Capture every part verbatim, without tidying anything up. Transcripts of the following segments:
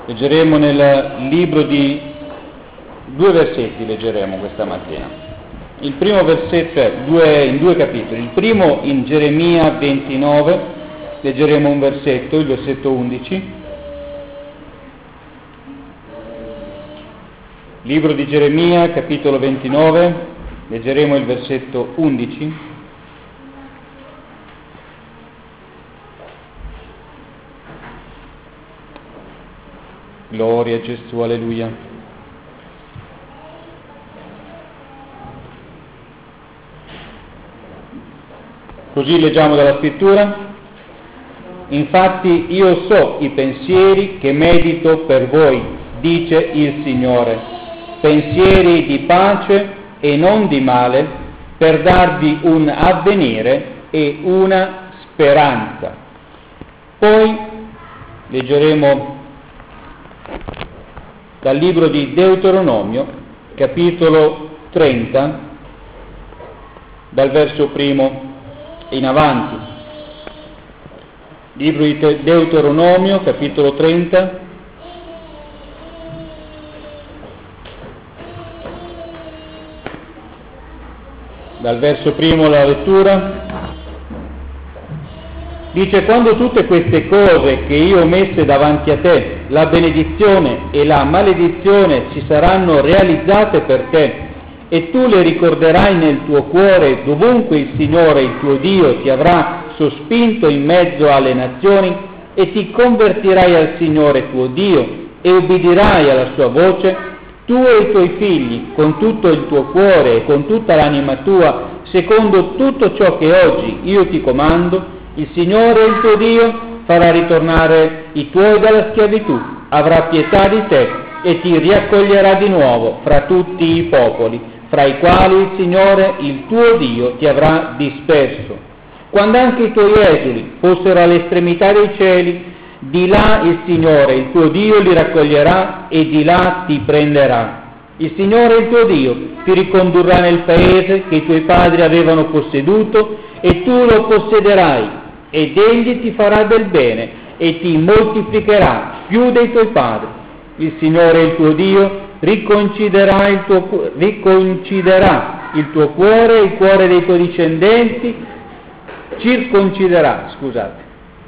Leggeremo nel libro di due versetti, leggeremo questa mattina. Il primo versetto è due, in due capitoli. Il primo in Geremia ventinove, leggeremo un versetto, il versetto undici. Libro di Geremia, capitolo ventinove, leggeremo il versetto undici. Gloria a Gesù, alleluia. Così leggiamo dalla scrittura. Infatti io so i pensieri che medito per voi, dice il Signore, pensieri di pace e non di male, per darvi un avvenire e una speranza. Poi leggeremo dal libro di Deuteronomio, capitolo trenta, dal verso primo in avanti. Libro di Deuteronomio, capitolo trenta, dal verso primo la lettura. Dice: quando tutte queste cose che io ho messe davanti a te, la benedizione e la maledizione, si saranno realizzate per te, e tu le ricorderai nel tuo cuore dovunque il Signore, il tuo Dio, ti avrà sospinto in mezzo alle nazioni, e ti convertirai al Signore tuo Dio, e ubbidirai alla sua voce, tu e i tuoi figli, con tutto il tuo cuore e con tutta l'anima tua, secondo tutto ciò che oggi io ti comando, il Signore, il tuo Dio, farà ritornare i tuoi dalla schiavitù, avrà pietà di te e ti riaccoglierà di nuovo fra tutti i popoli, fra i quali il Signore, il tuo Dio, ti avrà disperso. Quando anche i tuoi esuli fossero all'estremità dei cieli, di là il Signore, il tuo Dio, li raccoglierà e di là ti prenderà. Il Signore, il tuo Dio, ti ricondurrà nel paese che i tuoi padri avevano posseduto, e tu lo possederai, ed egli ti farà del bene e ti moltiplicherà più dei tuoi padri. Il Signore, il tuo Dio, riconciderà il tuo, riconciderà il tuo cuore e il cuore dei tuoi discendenti, circonciderà, scusate,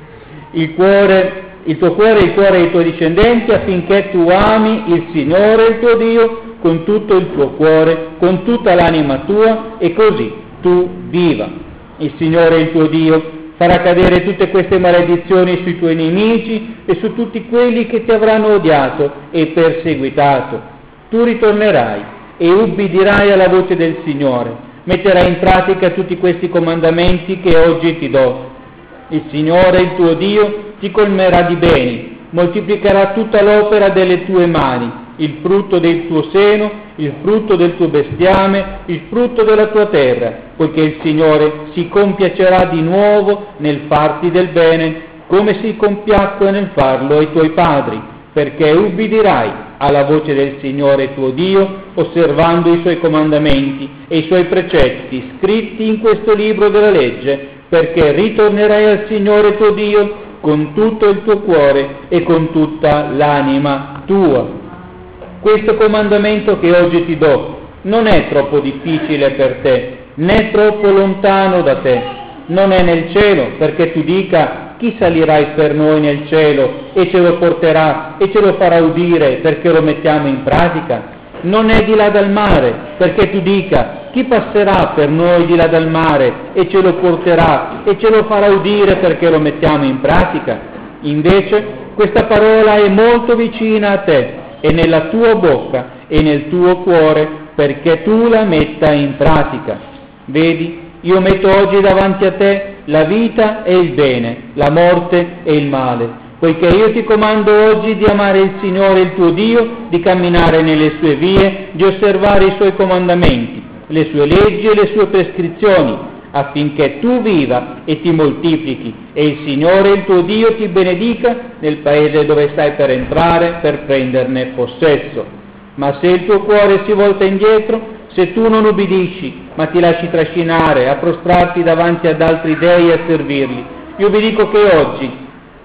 il cuore, il tuo cuore e il cuore dei tuoi discendenti, affinché tu ami il Signore, il tuo Dio, con tutto il tuo cuore, con tutta l'anima tua, e così tu viva. Il Signore, il tuo Dio, farà cadere tutte queste maledizioni sui tuoi nemici e su tutti quelli che ti avranno odiato e perseguitato. Tu ritornerai e ubbidirai alla voce del Signore, metterai in pratica tutti questi comandamenti che oggi ti do. Il Signore, il tuo Dio, ti colmerà di beni, moltiplicherà tutta l'opera delle tue mani, il frutto del tuo seno, il frutto del tuo bestiame, il frutto della tua terra, poiché il Signore si compiacerà di nuovo nel farti del bene, come si compiacque nel farlo ai tuoi padri, perché ubbidirai alla voce del Signore tuo Dio, osservando i suoi comandamenti e i suoi precetti scritti in questo libro della legge, perché ritornerai al Signore tuo Dio con tutto il tuo cuore e con tutta l'anima tua. Questo comandamento che oggi ti do non è troppo difficile per te, né troppo lontano da te. Non è nel cielo, perché tu dica: chi salirai per noi nel cielo e ce lo porterà e ce lo farà udire perché lo mettiamo in pratica? Non è di là dal mare, perché tu dica: chi passerà per noi di là dal mare e ce lo porterà e ce lo farà udire perché lo mettiamo in pratica? Invece questa parola è molto vicina a te, e nella tua bocca e nel tuo cuore, perché tu la metta in pratica. Vedi, io metto oggi davanti a te la vita e il bene, la morte e il male, poiché io ti comando oggi di amare il Signore il tuo Dio, di camminare nelle sue vie, di osservare i suoi comandamenti, le sue leggi e le sue prescrizioni, affinché tu viva e ti moltiplichi, e il Signore il tuo Dio ti benedica nel paese dove stai per entrare per prenderne possesso. Ma se il tuo cuore si volta indietro, se tu non ubbidisci, ma ti lasci trascinare a prostrarti davanti ad altri dei e a servirli, io vi dico che oggi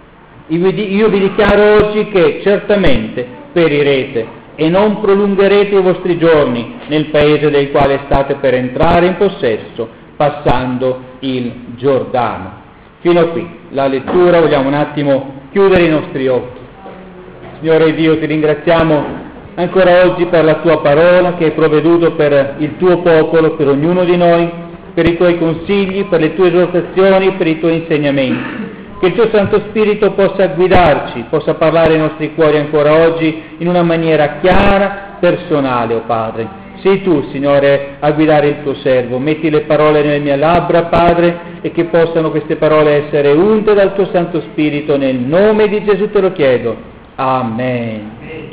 Io vi, io vi dichiaro oggi che certamente perirete e non prolungherete i vostri giorni nel paese del quale state per entrare in possesso, passando il Giordano. Fino a qui la lettura, vogliamo un attimo chiudere i nostri occhi. Signore Dio, ti ringraziamo ancora oggi per la tua parola che hai provveduto per il tuo popolo, per ognuno di noi, per i tuoi consigli, per le tue esortazioni, per i tuoi insegnamenti. Che il tuo Santo Spirito possa guidarci, possa parlare ai nostri cuori ancora oggi in una maniera chiara, personale, o oh Padre. Sei tu, Signore, a guidare il tuo servo. Metti le parole nelle mie labbra, Padre, e che possano queste parole essere unte dal tuo Santo Spirito. Nel nome di Gesù te lo chiedo. Amen.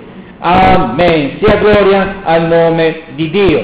Amen. Sia gloria al nome di Dio.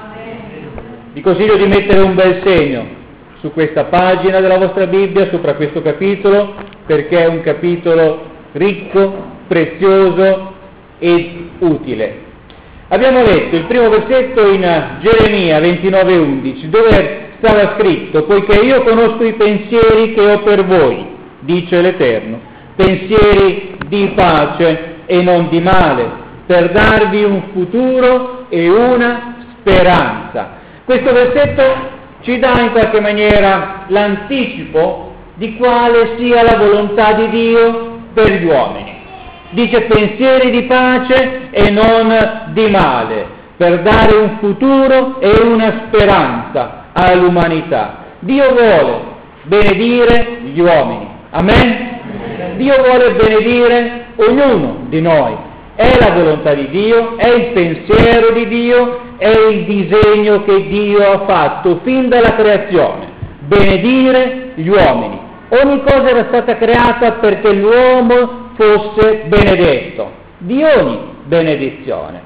Vi consiglio di mettere un bel segno su questa pagina della vostra Bibbia, sopra questo capitolo, perché è un capitolo ricco, prezioso ed utile. Abbiamo letto il primo versetto in Geremia ventinove undici, dove stava scritto: poiché io conosco i pensieri che ho per voi, dice l'Eterno, pensieri di pace e non di male, per darvi un futuro e una speranza. Questo versetto ci dà in qualche maniera l'anticipo di quale sia la volontà di Dio per gli uomini. Dice pensieri di pace e non di male, per dare un futuro e una speranza all'umanità. Dio vuole benedire gli uomini. Amen? Dio vuole benedire ognuno di noi. È la volontà di Dio, è il pensiero di Dio, è il disegno che Dio ha fatto fin dalla creazione. Benedire gli uomini. Ogni cosa era stata creata perché l'uomo fosse benedetto, di ogni benedizione.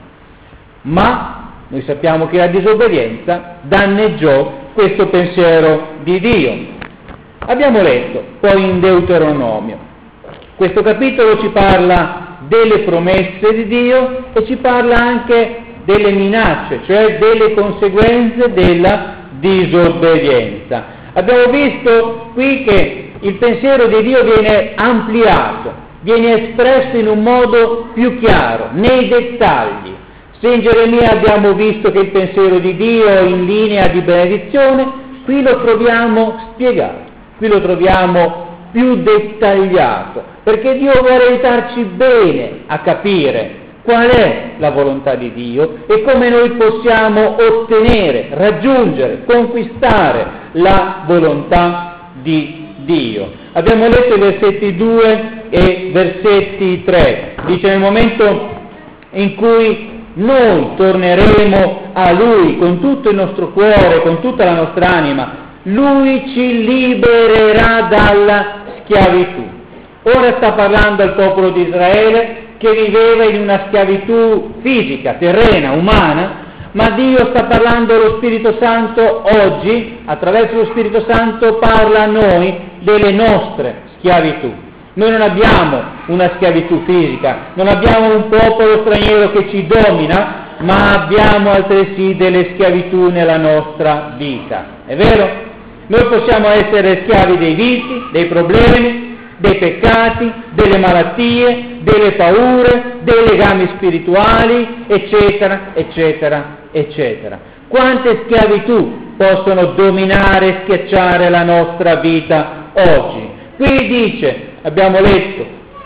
Ma noi sappiamo che la disobbedienza danneggiò questo pensiero di Dio. Abbiamo letto poi in Deuteronomio. Questo capitolo ci parla delle promesse di Dio e ci parla anche delle minacce, cioè delle conseguenze della disobbedienza. Abbiamo visto qui che il pensiero di Dio viene ampliato, viene espresso in un modo più chiaro, nei dettagli. Se in Geremia abbiamo visto che il pensiero di Dio è in linea di benedizione, qui lo troviamo spiegato, qui lo troviamo più dettagliato, perché Dio vuole aiutarci bene a capire qual è la volontà di Dio e come noi possiamo ottenere, raggiungere, conquistare la volontà di Dio. Abbiamo letto i versetti due e versetti tre. Dice: nel momento in cui noi torneremo a Lui con tutto il nostro cuore, con tutta la nostra anima, Lui ci libererà dalla schiavitù. Ora sta parlando al popolo di Israele che viveva in una schiavitù fisica, terrena, umana, ma Dio sta parlando allo Spirito Santo oggi, attraverso lo Spirito Santo parla a noi delle nostre schiavitù. Noi non abbiamo una schiavitù fisica, non abbiamo un popolo straniero che ci domina, ma abbiamo altresì delle schiavitù nella nostra vita. È vero? Noi possiamo essere schiavi dei vizi, dei problemi, dei peccati, delle malattie, delle paure, dei legami spirituali, eccetera, eccetera, eccetera. Quante schiavitù possono dominare e schiacciare la nostra vita oggi? Qui dice, abbiamo letto,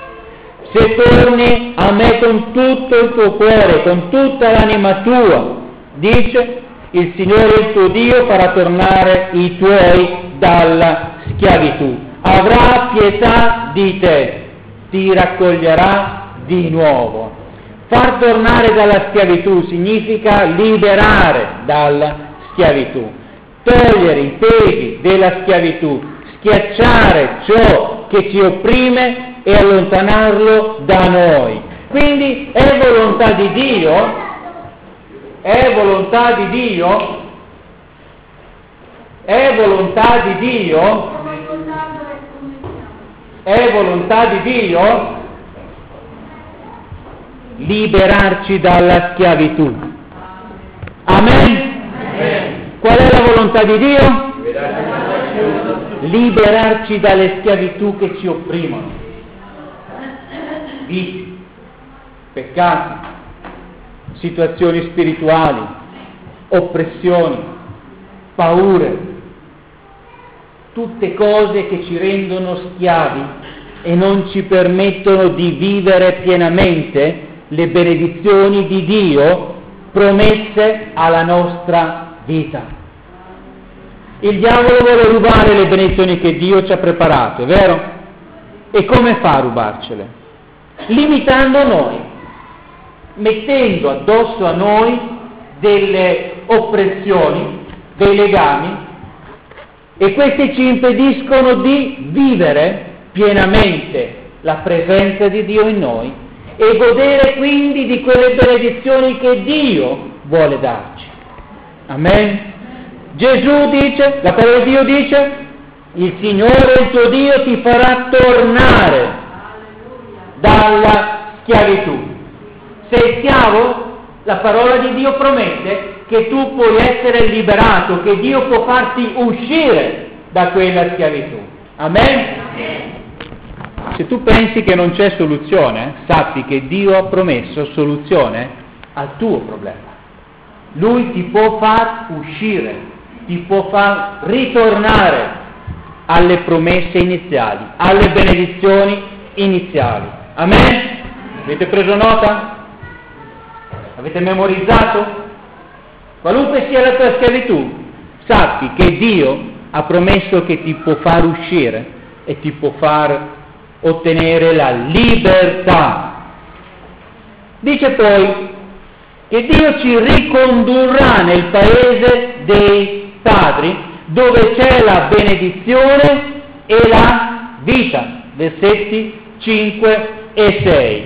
se torni a me con tutto il tuo cuore, con tutta l'anima tua, dice, il Signore il tuo Dio farà tornare i tuoi dalla schiavitù. Avrà pietà di te, ti raccoglierà di nuovo. Far tornare dalla schiavitù significa liberare dalla schiavitù, togliere i pesi della schiavitù, schiacciare ciò che ci opprime e allontanarlo da noi. Quindi è volontà di Dio, è volontà di Dio, è volontà di Dio, è volontà di Dio liberarci dalla schiavitù. Amen? Amen. Qual è la volontà di Dio? Liberarci dalle schiavitù che ci opprimono. vizi, peccati, situazioni spirituali, oppressioni, paure, tutte cose che ci rendono schiavi e non ci permettono di vivere pienamente le benedizioni di Dio promesse alla nostra vita. Il diavolo vuole rubare le benedizioni che Dio ci ha preparato, è vero? E come fa a rubarcele? Limitando noi, mettendo addosso a noi delle oppressioni, dei legami, e questi ci impediscono di vivere pienamente la presenza di Dio in noi e godere quindi di quelle benedizioni che Dio vuole darci. Amen? Gesù dice, la parola di Dio dice, il Signore il tuo Dio ti farà tornare dalla schiavitù. Sei schiavo? La parola di Dio promette che tu puoi essere liberato, che Dio può farti uscire da quella schiavitù. Amen? Se tu pensi che non c'è soluzione, sappi che Dio ha promesso soluzione al tuo problema. Lui ti può far uscire, ti può far ritornare alle promesse iniziali, alle benedizioni iniziali. Amen? Avete preso nota? Avete memorizzato? Qualunque sia la tua schiavitù, sappi che Dio ha promesso che ti può far uscire e ti può far ottenere la libertà. Dice poi che Dio ci ricondurrà nel paese dei padri, dove c'è la benedizione e la vita. Versetti cinque e sei.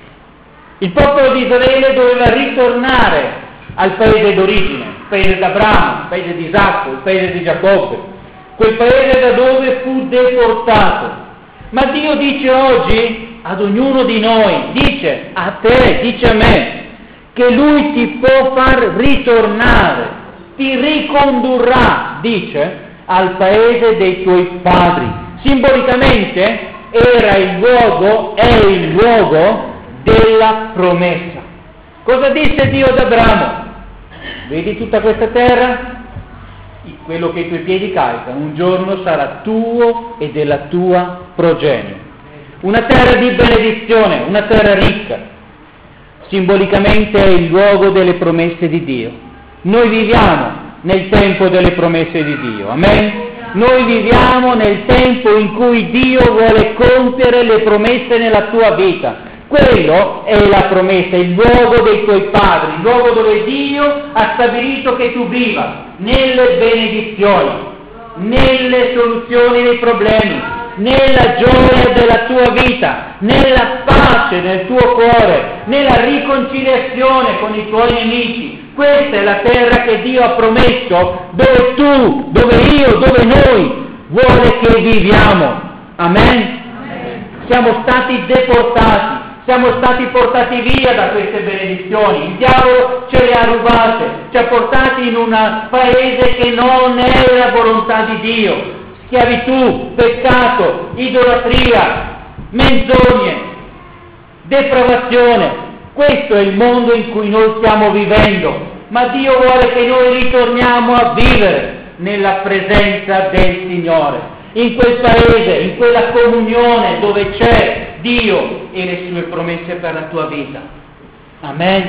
Il popolo di Israele doveva ritornare al paese d'origine, il paese d'Abramo, il paese di Isacco, il paese di Giacobbe, quel paese da dove fu deportato. Ma Dio dice oggi ad ognuno di noi, dice a te, dice a me, che Lui ti può far ritornare, ti ricondurrà, dice, al paese dei tuoi padri. Simbolicamente era il luogo, è il luogo della promessa. Cosa disse Dio ad Abramo? Vedi tutta questa terra? Quello che i tuoi piedi calcano, un giorno sarà tuo e della tua progenie. Una terra di benedizione, una terra ricca. Simbolicamente è il luogo delle promesse di Dio. Noi viviamo nel tempo delle promesse di Dio, amen? Noi viviamo nel tempo in cui Dio vuole compiere le promesse nella tua vita. Quello è la promessa, il luogo dei tuoi padri, il luogo dove Dio ha stabilito che tu viva, nelle benedizioni, nelle soluzioni dei problemi, nella gioia della tua vita, nella pace del tuo cuore, nella riconciliazione con i tuoi nemici. Questa è la terra che Dio ha promesso, dove tu, dove io, dove noi vuole che viviamo. Amen? Siamo stati deportati. Siamo stati portati via da queste benedizioni, il diavolo ce le ha rubate, ci ha portati in un paese che non è la volontà di Dio, schiavitù, peccato, idolatria, menzogne, depravazione. Questo è il mondo in cui noi stiamo vivendo, ma Dio vuole che noi ritorniamo a vivere nella presenza del Signore, in quel paese, in quella comunione dove c'è Dio e le sue promesse per la tua vita. Amen?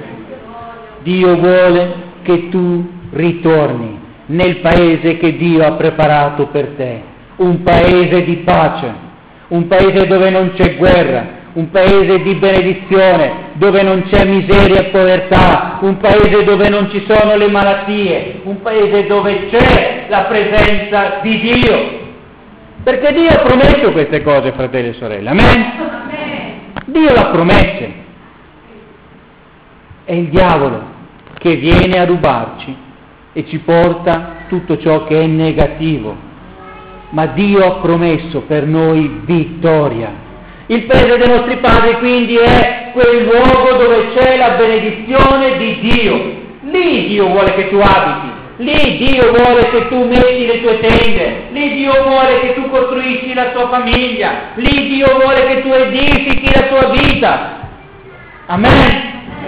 Dio vuole che tu ritorni nel paese che Dio ha preparato per te, un paese di pace, un paese dove non c'è guerra, un paese di benedizione, dove non c'è miseria e povertà, un paese dove non ci sono le malattie, un paese dove c'è la presenza di Dio. Perché Dio ha promesso queste cose, fratelli e sorelle. Amen? Amen. Dio l'ha promesse. È il diavolo che viene a rubarci e ci porta tutto ciò che è negativo. Ma Dio ha promesso per noi vittoria. Il paese dei nostri padri quindi è quel luogo dove c'è la benedizione di Dio. Lì Dio vuole che tu abiti. Lì Dio vuole che tu metti le tue tende, lì Dio vuole che tu costruisci la tua famiglia, lì Dio vuole che tu edifichi la tua vita. Amen?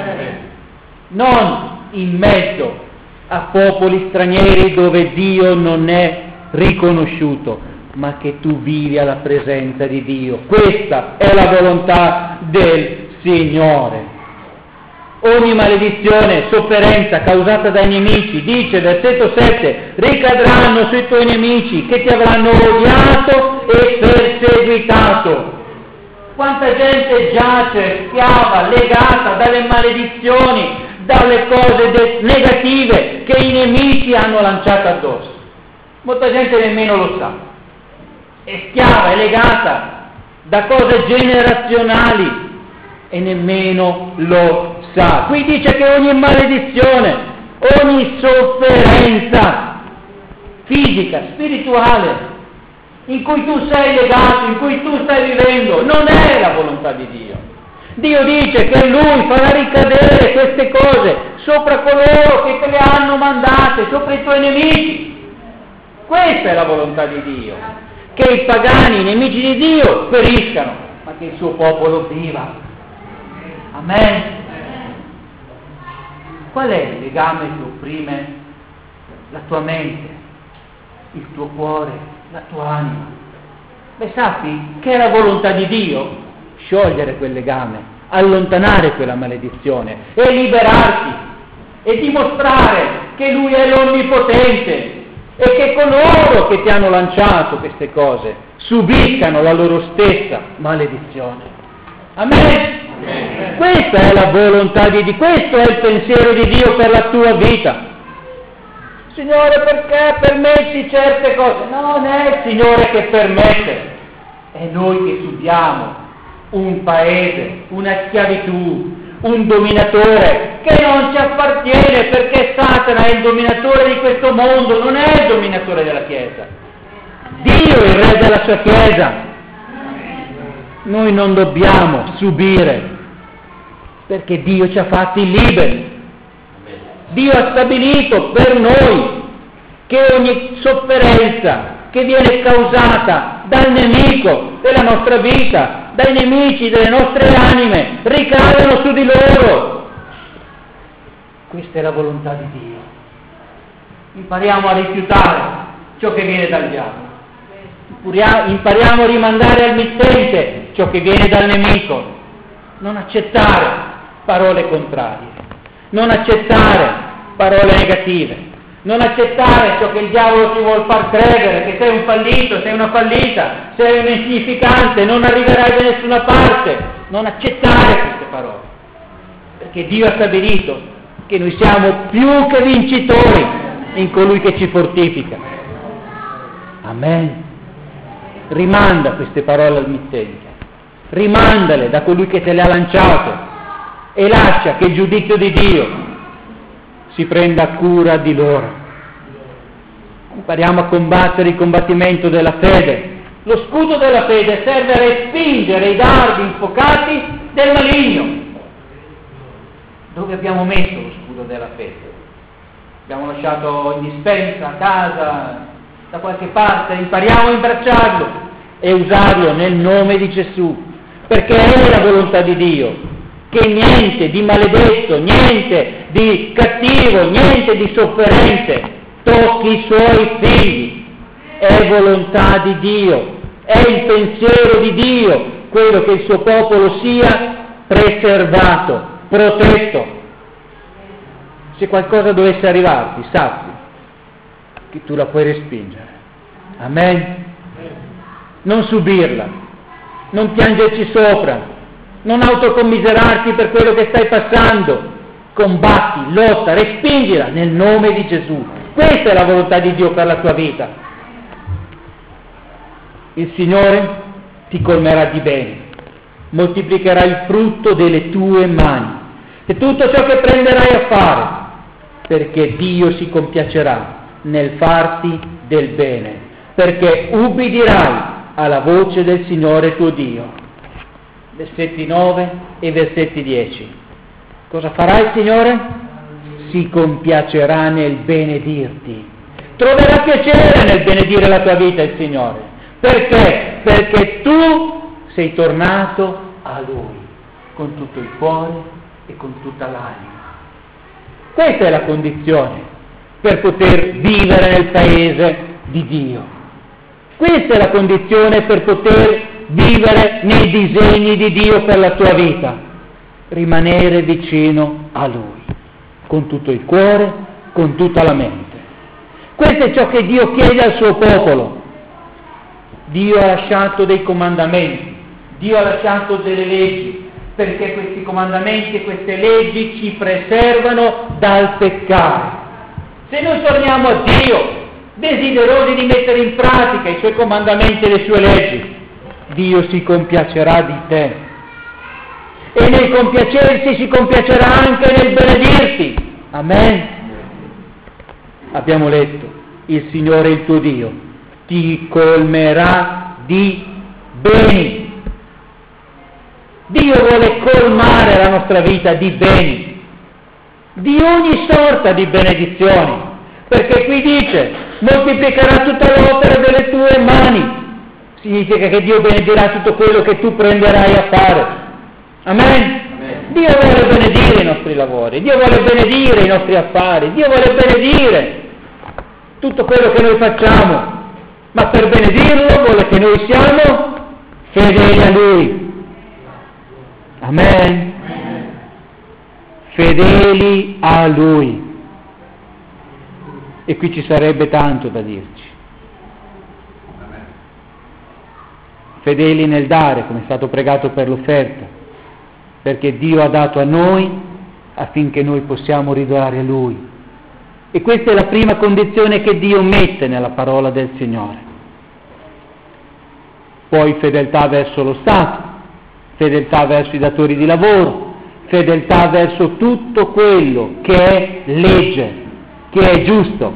Non in mezzo a popoli stranieri dove Dio non è riconosciuto, ma che tu vivi alla presenza di Dio. Questa è la volontà del Signore. Ogni maledizione, sofferenza causata dai nemici, dice versetto sette, ricadranno sui tuoi nemici che ti avranno odiato e perseguitato. Quanta gente giace, schiava, legata dalle maledizioni, dalle cose de- negative che i nemici hanno lanciato addosso. Molta gente nemmeno lo sa. È schiava, è legata da cose generazionali e nemmeno lo sa. Qui dice che ogni maledizione, ogni sofferenza fisica, spirituale, in cui tu sei legato, in cui tu stai vivendo, non è la volontà di Dio. Dio dice che Lui farà ricadere queste cose sopra coloro che te le hanno mandate, sopra i tuoi nemici. Questa è la volontà di Dio, che i pagani, i nemici di Dio periscano, ma che il suo popolo viva. Amen. Qual è il legame che opprime la tua mente, il tuo cuore, la tua anima? Beh, sappi che è la volontà di Dio sciogliere quel legame, allontanare quella maledizione e liberarti e dimostrare che Lui è l'Onnipotente e che coloro che ti hanno lanciato queste cose subiscano la loro stessa maledizione. Amen? Amen. Questa è la volontà di Dio, questo è il pensiero di Dio per la tua vita. Signore, perché permetti certe cose? No, non è il Signore che permette, è noi che subiamo un paese, una schiavitù, un dominatore che non ci appartiene, perché Satana è il dominatore di questo mondo, non è il dominatore della Chiesa. Dio è il re della sua Chiesa. Noi non dobbiamo subire, perché Dio ci ha fatti liberi. Dio ha stabilito per noi che ogni sofferenza che viene causata dal nemico della nostra vita, dai nemici delle nostre anime, ricadono su di loro. Questa è la volontà di Dio. Impariamo a rifiutare ciò che viene dal diavolo. Impariamo a rimandare al mittente ciò che viene dal nemico. Non accettare parole contrarie. Non accettare parole negative. Non accettare ciò che il diavolo ti vuol far credere, che sei un fallito, sei una fallita, sei un insignificante, non arriverai da nessuna parte. Non accettare queste parole, perché Dio ha stabilito che noi siamo più che vincitori in colui che ci fortifica. Amen. Rimanda queste parole al mittente, rimandale da colui che te le ha lanciate e lascia che il giudizio di Dio si prenda cura di loro. Impariamo a combattere il combattimento della fede. Lo scudo della fede serve a respingere i dardi infuocati del maligno. Dove abbiamo messo lo scudo della fede? Abbiamo lasciato in dispensa, a casa, da qualche parte? Impariamo a imbracciarlo e usarlo nel nome di Gesù, perché è la volontà di Dio che niente di maledetto, niente di cattivo, niente di sofferente tocchi i suoi figli. È volontà di Dio, è il pensiero di Dio quello che il suo popolo sia preservato, protetto. Se qualcosa dovesse arrivarti, sappi che tu la puoi respingere. Amen? Non subirla, non piangerci sopra, non autocommiserarti per quello che stai passando. Combatti, lotta, respingila nel nome di Gesù. Questa è la volontà di Dio per la tua vita. Il Signore ti colmerà di bene, moltiplicherà il frutto delle tue mani e tutto ciò che prenderai a fare, perché Dio si compiacerà nel farti del bene, perché ubbidirai alla voce del Signore tuo Dio. Versetti nove e versetti dieci. Cosa farà il Signore? si compiacerà nel benedirti. Troverà piacere nel benedire la tua vita il Signore. Perché? Perché tu sei tornato a Lui con tutto il cuore e con tutta l'anima. Questa è la condizione per poter vivere nel paese di Dio. Questa è la condizione per poter vivere nei disegni di Dio per la tua vita. Rimanere vicino a Lui, con tutto il cuore, con tutta la mente. Questo è ciò che Dio chiede al suo popolo. Dio ha lasciato dei comandamenti, Dio ha lasciato delle leggi, perché questi comandamenti e queste leggi ci preservano dal peccare. Se noi torniamo a Dio, desiderosi di mettere in pratica i Suoi comandamenti e le Sue leggi, Dio si compiacerà di te. E nel compiacersi si compiacerà anche nel benedirti. Amen. Abbiamo letto, il Signore il tuo Dio ti colmerà di beni. Dio vuole colmare la nostra vita di beni, di ogni sorta di benedizioni, perché qui dice, moltiplicherà tutta l'opera delle tue mani. Significa che Dio benedirà tutto quello che tu prenderai a fare. Amen? Amen. Dio vuole benedire i nostri lavori, Dio vuole benedire i nostri affari, Dio vuole benedire tutto quello che noi facciamo, ma per benedirlo vuole che noi siamo fedeli a Lui. Amen. Amen. Fedeli a Lui. E qui ci sarebbe tanto da dirci. Amen. Fedeli nel dare, come è stato pregato per l'offerta, perché Dio ha dato a noi affinché noi possiamo ridonare a Lui. E questa è la prima condizione che Dio mette nella parola del Signore. Poi fedeltà verso lo Stato, fedeltà verso i datori di lavoro, fedeltà verso tutto quello che è legge, che è giusto.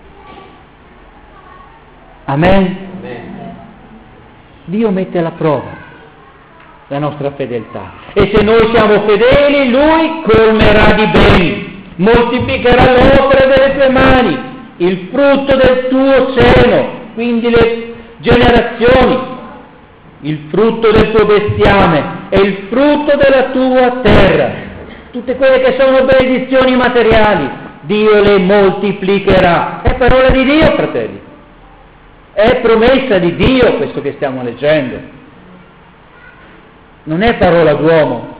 Amen? Amen. Dio mette alla prova la nostra fedeltà. E se noi siamo fedeli, Lui colmerà di beni, moltiplicherà l'opera delle tue mani, il frutto del tuo seno, quindi le generazioni, il frutto del tuo bestiame e il frutto della tua terra. Tutte quelle che sono benedizioni materiali, Dio le moltiplicherà. È parola di Dio, fratelli. È promessa di Dio questo che stiamo leggendo. Non è parola d'uomo.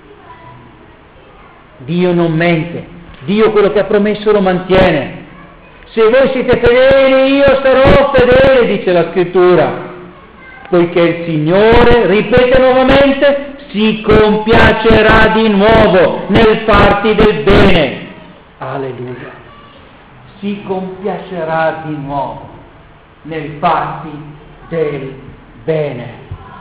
Dio non mente. Dio quello che ha promesso lo mantiene. Se voi siete fedeli, io sarò fedele, dice la Scrittura. Poiché il Signore, ripete nuovamente, si compiacerà di nuovo nel farti del bene. Alleluia. Si compiacerà di nuovo nel farti del bene.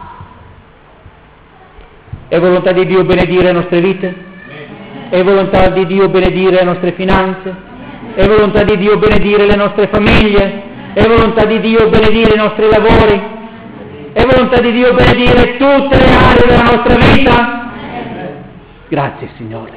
È volontà di Dio benedire le nostre vite? È volontà di Dio benedire le nostre finanze? È volontà di Dio benedire le nostre famiglie? È volontà di Dio benedire i nostri lavori? È volontà di Dio benedire tutte le aree della nostra vita? Grazie Signore.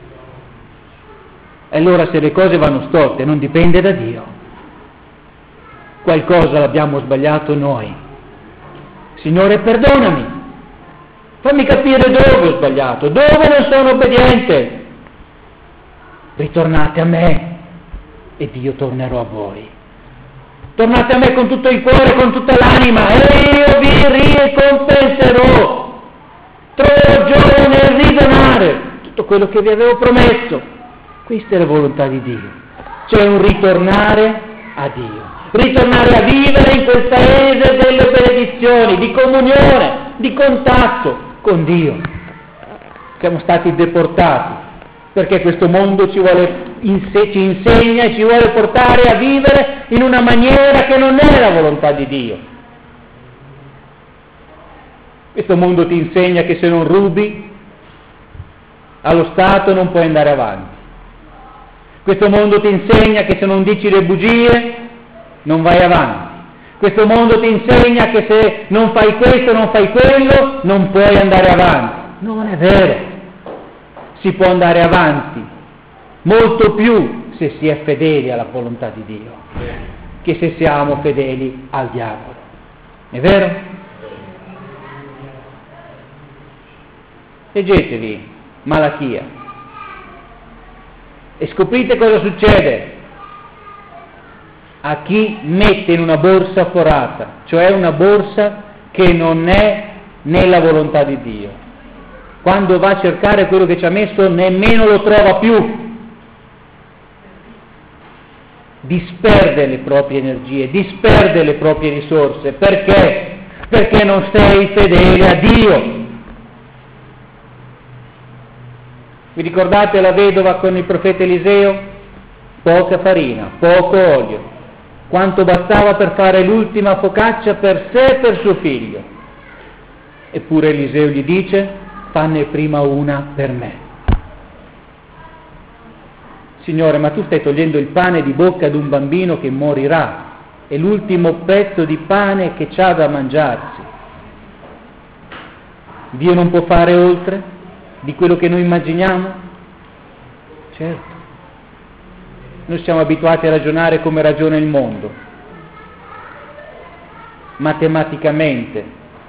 E allora se le cose vanno storte non dipende da Dio. Qualcosa l'abbiamo sbagliato noi. Signore, perdonami. Fammi capire dove ho sbagliato, dove non sono obbediente. Ritornate a me ed io tornerò a voi. Tornate a me con tutto il cuore, con tutta l'anima, e io vi ricompenserò. Troverò gioia nel ridonare tutto quello che vi avevo promesso. Questa è la volontà di Dio. C'è un ritornare a Dio. Ritornare a vivere in quel paese delle benedizioni, di comunione, di contatto con Dio. Siamo stati deportati perché questo mondo ci vuole ci insegna e ci vuole portare a vivere in una maniera che non è la volontà di Dio. Questo mondo ti insegna che se non rubi allo Stato non puoi andare avanti. Questo mondo ti insegna che se non dici le bugie non vai avanti. Questo mondo ti insegna che se non fai questo, non fai quello, non puoi andare avanti. Non è vero. Si può andare avanti molto più se si è fedeli alla volontà di Dio, che se siamo fedeli al diavolo. È vero? Leggetevi Malachia e scoprite cosa succede a chi mette in una borsa forata, cioè una borsa che non è nella volontà di Dio. Quando va a cercare quello che ci ha messo, nemmeno lo trova più. Disperde le proprie energie, disperde le proprie risorse. Perché? Perché non sei fedele a Dio. Vi ricordate la vedova con il profeta Eliseo? Poca farina, poco olio. Quanto bastava per fare l'ultima focaccia per sé e per suo figlio. Eppure Eliseo gli dice: fanne prima una per me. Signore, ma tu stai togliendo il pane di bocca ad un bambino che morirà. È l'ultimo pezzo di pane che c'ha da mangiarsi. Dio non può fare oltre di quello che noi immaginiamo? Certo. Noi siamo abituati a ragionare come ragiona il mondo, matematicamente,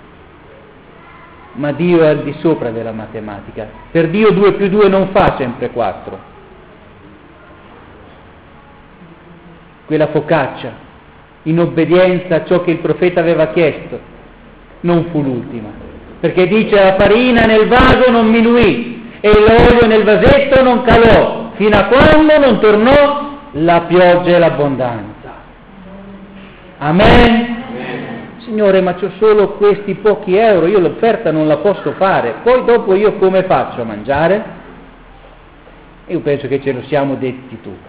ma Dio è al di sopra della matematica. Per Dio due più due non fa sempre quattro. Quella focaccia, in obbedienza a ciò che il profeta aveva chiesto, non fu l'ultima, perché dice: la farina nel vaso non minuì e l'olio nel vasetto non calò, fino a quando non tornò la pioggia e l'abbondanza. Amen? Amen. Signore, ma c'ho solo questi pochi euro, io l'offerta non la posso fare, poi dopo io come faccio a mangiare? Io penso che ce lo siamo detti tutti.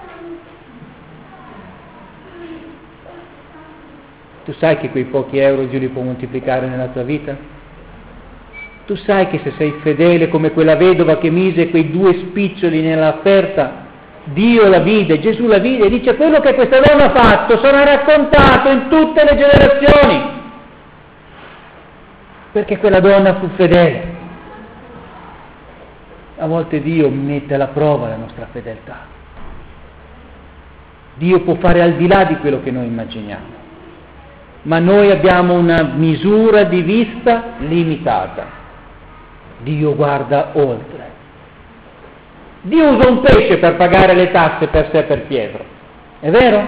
Tu sai che quei pochi euro Dio li può moltiplicare nella tua vita? Tu sai che se sei fedele come quella vedova che mise quei due spiccioli nell'offerta, Dio la vide, Gesù la vide e dice: quello che questa donna ha fatto sarà raccontato in tutte le generazioni, perché quella donna fu fedele. A volte Dio mette alla prova la nostra fedeltà. Dio può fare al di là di quello che noi immaginiamo, ma noi abbiamo una misura di vista limitata. Dio guarda oltre. Dio usa un pesce per pagare le tasse per sé e per Pietro, è vero?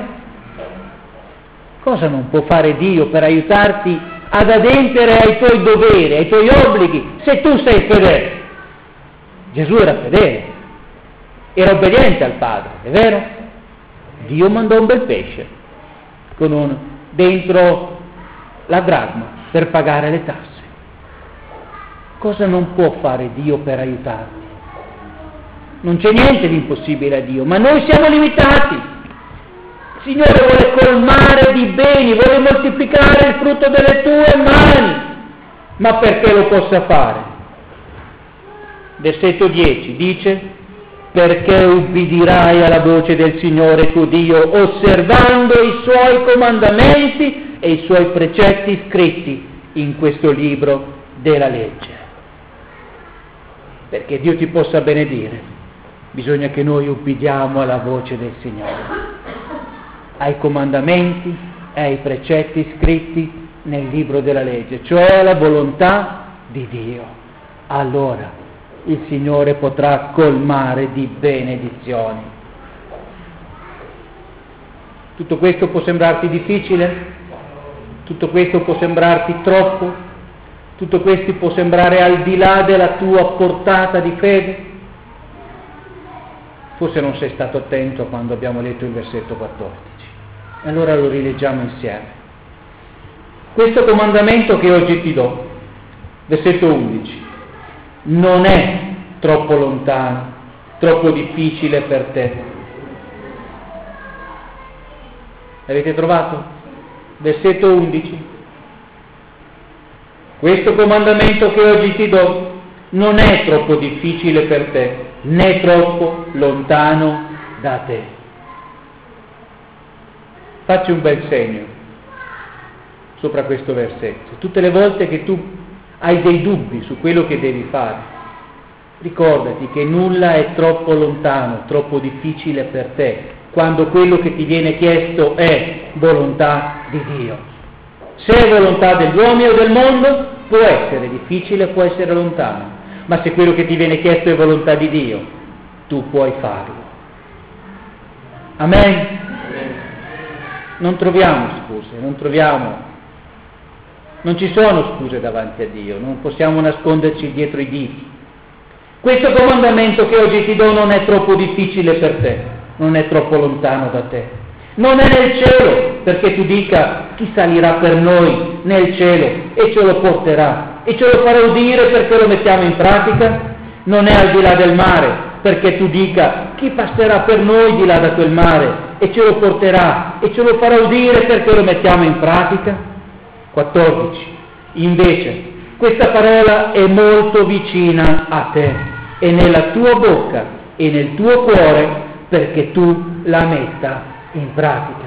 Cosa non può fare Dio per aiutarti ad adempiere ai tuoi doveri, ai tuoi obblighi, se tu sei fedele? Gesù era fedele, era obbediente al Padre, è vero? Dio mandò un bel pesce con un, dentro la dracma per pagare le tasse. Cosa non può fare Dio per aiutarti? Non c'è niente di impossibile a Dio, ma noi siamo limitati. Il Signore vuole colmare di beni, vuole moltiplicare il frutto delle tue mani, ma perché lo possa fare? Versetto dieci dice: perché ubbidirai alla voce del Signore tuo Dio, osservando i suoi comandamenti e i suoi precetti scritti in questo libro della legge. Perché Dio ti possa benedire, bisogna che noi ubbidiamo alla voce del Signore, ai comandamenti e ai precetti scritti nel libro della legge, cioè alla volontà di Dio. Allora il Signore potrà colmare di benedizioni. Tutto questo può sembrarti difficile? Tutto questo può sembrarti troppo? Tutto questo può sembrare al di là della tua portata di fede? Forse non sei stato attento quando abbiamo letto il versetto quattordici. E allora lo rileggiamo insieme. Questo comandamento che oggi ti do, versetto undici, non è troppo lontano, troppo difficile per te. Avete trovato? Versetto undici. Questo comandamento che oggi ti do non è troppo difficile per te, né troppo lontano da te. Facci un bel segno sopra questo versetto. Tutte le volte che tu hai dei dubbi su quello che devi fare, Ricordati che nulla è troppo lontano, troppo difficile per te, quando quello che ti viene chiesto è volontà di Dio. Se è volontà degli uomini o del mondo, può essere difficile, può essere lontano, ma se quello che ti viene chiesto è volontà di Dio, tu puoi farlo. Amen? Non troviamo scuse, non troviamo, non ci sono scuse davanti a Dio, non possiamo nasconderci dietro i diti. Questo comandamento che oggi ti do non è troppo difficile per te, non è troppo lontano da te. Non è nel cielo, perché tu dica chi salirà per noi nel cielo e ce lo porterà e ce lo farà udire perché lo mettiamo in pratica. Non è al di là del mare, perché tu dica chi passerà per noi di là da quel mare e ce lo porterà e ce lo farà udire perché lo mettiamo in pratica. quattordici. Invece, questa parola è molto vicina a te, è nella tua bocca e nel tuo cuore perché tu la metta in pratica.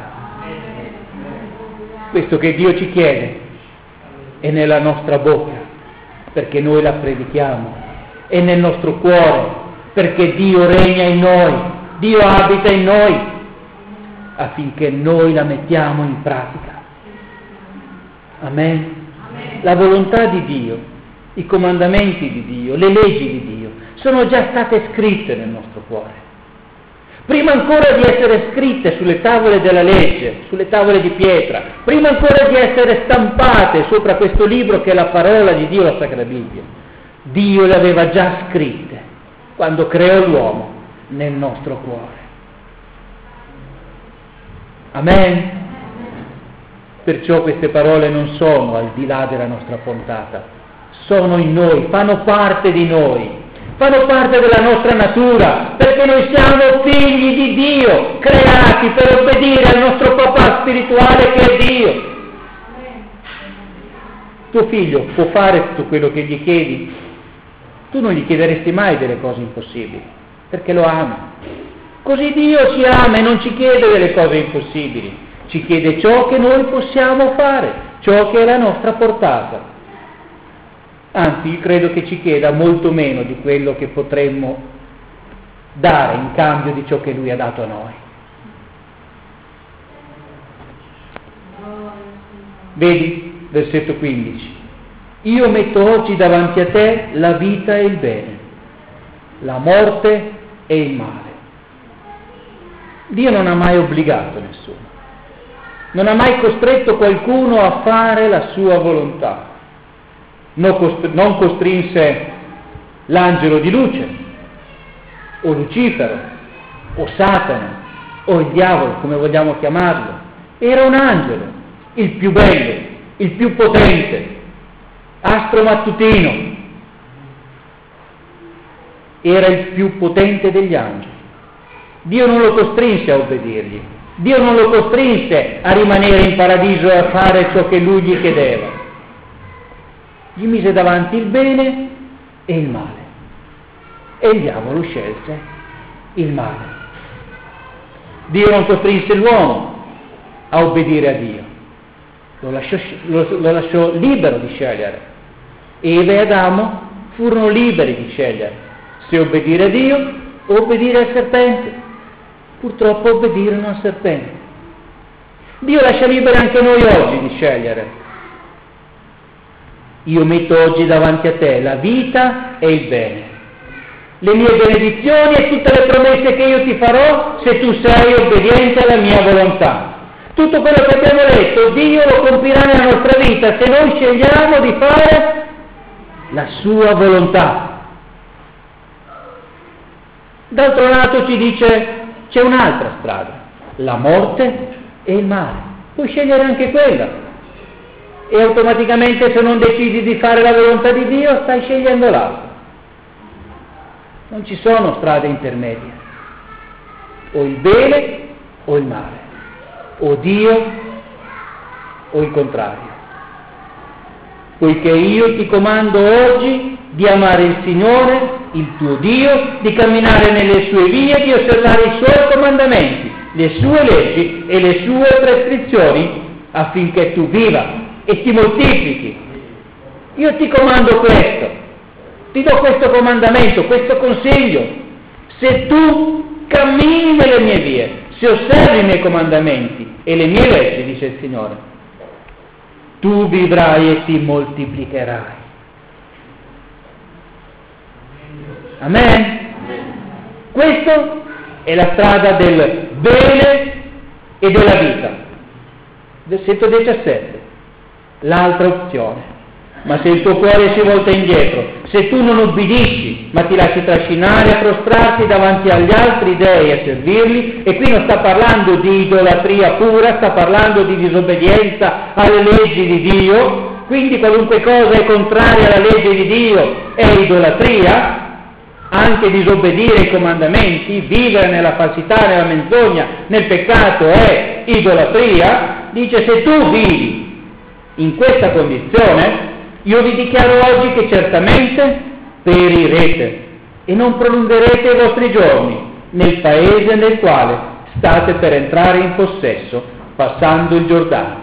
Questo che Dio ci chiede è nella nostra bocca perché noi la predichiamo, è nel nostro cuore perché Dio regna in noi, Dio abita in noi, affinché noi la mettiamo in pratica. Amen? Amen. La volontà di Dio, i comandamenti di Dio, le leggi di Dio sono già state scritte nel nostro cuore. Prima ancora di essere scritte sulle tavole della legge, sulle tavole di pietra, prima ancora di essere stampate sopra questo libro che è la parola di Dio, la Sacra Bibbia, Dio le aveva già scritte quando creò l'uomo nel nostro cuore. Amen? Perciò queste parole non sono al di là della nostra portata, sono in noi, fanno parte di noi, fanno parte della nostra natura, perché noi siamo figli di Dio, creati per obbedire al nostro papà spirituale che è Dio. Tuo figlio può fare tutto quello che gli chiedi, tu non gli chiederesti mai delle cose impossibili, perché lo ami. Così Dio ci ama e non ci chiede delle cose impossibili, ci chiede ciò che noi possiamo fare, ciò che è la nostra portata. Anzi, io credo che ci chieda molto meno di quello che potremmo dare in cambio di ciò che Lui ha dato a noi. Vedi, versetto quindici. Io metto oggi davanti a te la vita e il bene, la morte e il male. Dio non ha mai obbligato nessuno, non ha mai costretto qualcuno a fare la sua volontà. Non costrinse l'angelo di luce, o Lucifero, o Satana, o il diavolo, come vogliamo chiamarlo. Era un angelo, il più bello, il più potente, astro mattutino. Era il più potente degli angeli. Dio non lo costrinse a obbedirgli, Dio non lo costrinse a rimanere in paradiso e a fare ciò che lui gli chiedeva. Gli mise davanti il bene e il male. E il diavolo scelse il male. Dio non costrinse l'uomo a obbedire a Dio. Lo lasciò, lo, lo lasciò libero di scegliere. Eva e Adamo furono liberi di scegliere se obbedire a Dio o obbedire al serpente. Purtroppo obbedirono al serpente. Dio lascia liberi anche noi oggi di scegliere. Io metto oggi davanti a te la vita e il bene, le mie benedizioni e tutte le promesse che io ti farò se tu sei obbediente alla mia volontà. Tutto quello che abbiamo letto, Dio lo compirà nella nostra vita se noi scegliamo di fare la sua volontà. D'altro lato ci dice c'è un'altra strada, la morte e il male. Puoi scegliere anche quella. E automaticamente se non decidi di fare la volontà di Dio stai scegliendo l'altro. Non ci sono strade intermedie, o il bene o il male, o Dio o il contrario. Poiché io ti comando oggi di amare il Signore, il tuo Dio, di camminare nelle sue vie, di osservare i suoi comandamenti, le sue leggi e le sue prescrizioni, affinché tu viva e ti moltiplichi. Io ti comando questo. ti do questo comandamento, questo consiglio. Se tu cammini nelle mie vie, se osservi i miei comandamenti e le mie leggi, dice il Signore, tu vivrai e ti moltiplicherai. Amen? Questa è la strada del bene e della vita. Versetto diciassette. L'altra opzione. Ma se il tuo cuore si volta indietro, se tu non ubbidisci, ma ti lasci trascinare a prostrarti davanti agli altri dei e a servirli, e qui non sta parlando di idolatria pura, sta parlando di disobbedienza alle leggi di Dio, quindi qualunque cosa è contraria alla legge di Dio è idolatria, anche disobbedire ai comandamenti, vivere nella falsità, nella menzogna, nel peccato è idolatria. Dice, se tu vivi in questa condizione, io vi dichiaro oggi che certamente perirete e non prolungherete i vostri giorni nel paese nel quale state per entrare in possesso, passando il Giordano.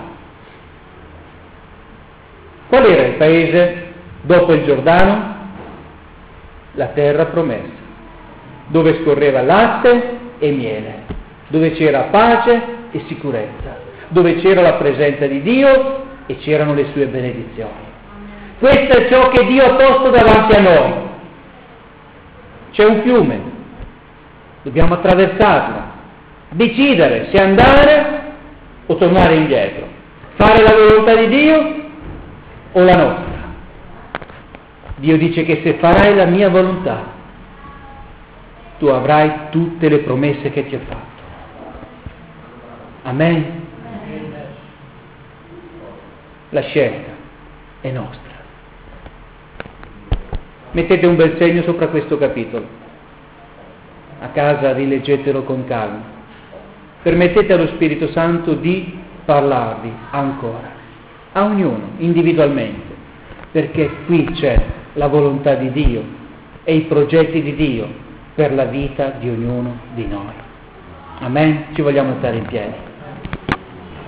Qual era il paese dopo il Giordano? La terra promessa, dove scorreva latte e miele, dove c'era pace e sicurezza, dove c'era la presenza di Dio e c'erano le sue benedizioni. Questo è ciò che Dio ha posto davanti a noi. C'è un fiume, dobbiamo attraversarlo, decidere se andare o tornare indietro, fare la volontà di Dio o la nostra. Dio dice che se farai la mia volontà, tu avrai tutte le promesse che ti ho fatto. Amen? La scelta è nostra. Mettete un bel segno sopra questo capitolo. A casa rileggetelo con calma. Permettete allo Spirito Santo di parlarvi ancora, a ognuno, individualmente, perché qui c'è la volontà di Dio e i progetti di Dio per la vita di ognuno di noi. Amen? Ci vogliamo stare in piedi.